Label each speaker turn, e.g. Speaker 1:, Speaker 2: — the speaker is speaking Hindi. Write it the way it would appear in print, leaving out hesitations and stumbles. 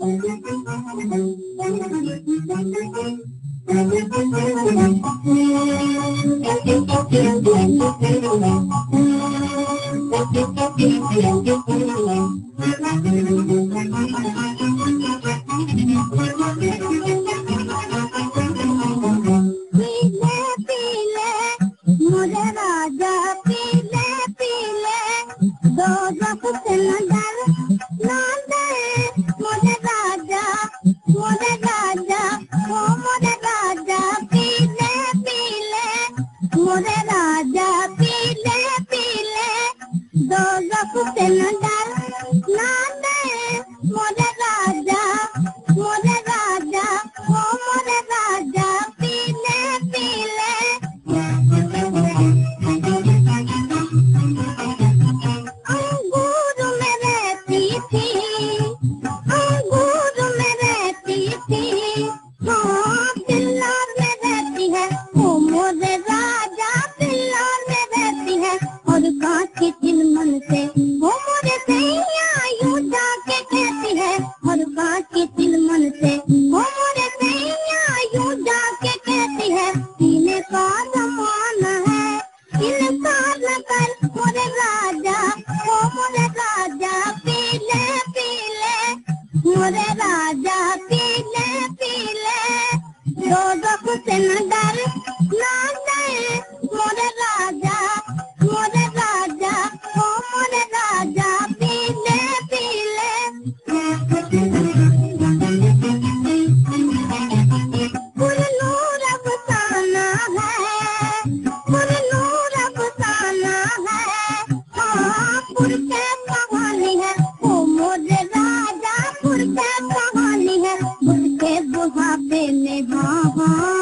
Speaker 1: मुझे राजा पीले पीले दो वक्त न डर ना दे मुझे राजा ओ मुझे राजा पीले पीले मुझे राजा पीले पीले दो वक्त न डर ना दे मुझे राजा ओ मुझे राजा पीले पीले अंगूर में रहती थी हाँ पिल्लर में रहती है ओ मोरे राजा पिल्लर में रहती है और कांच की चिलमन से ओ मोरे सैया यूं जाके कहती है और कांच की चिलमन से ओ मोरे सैया यूं जाके कहती है सीने का जमाना है इनकार न कर मोरे राजा ओ मोरे राजा पीले पीले मोरे राजा पीले पीले दो वक्त न डर ना दे मोरे राजा ओ मोरे राजा पीले पीले पुरनूर अफसाना है पुरनूर अफसाना है हाँ पुरखे कहानी है ओ मोरे राजा पुरखे कहानी है उसके बुढ़ापे में हाँ